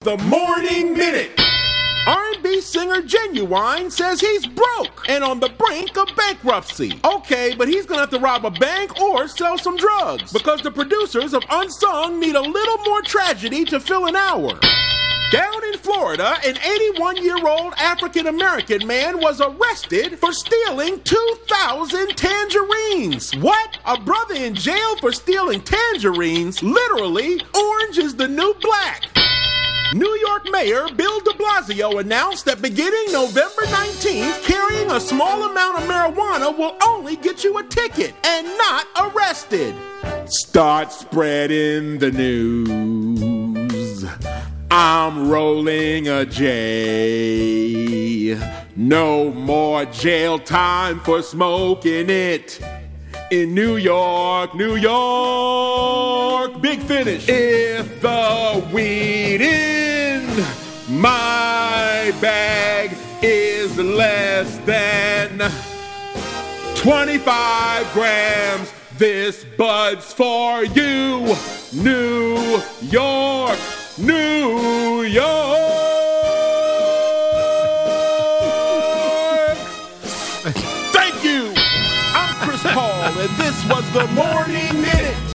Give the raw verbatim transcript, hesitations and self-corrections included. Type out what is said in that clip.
the Morning Minute. R and B singer Genuine says he's broke and on the brink of bankruptcy. Okay, but he's gonna have to rob a bank or sell some drugs because the producers of Unsung need a little more tragedy to fill an hour. Down in Florida, an eighty-one-year-old African-American man was arrested for stealing two thousand tangerines. What? A brother in jail for stealing tangerines? Literally, orange is the new black. New York Mayor Bill de Blasio announced that beginning November nineteenth, carrying a small amount of marijuana will only get you a ticket and not arrested. Start spreading the news. I'm rolling a J. No more jail time for smoking it. In New York, New York, big finish. If the weed in my bag is less than twenty-five grams, this bud's for you. New York, New York. Thank you. I'm Chris Paul, and this was the Morning Minute.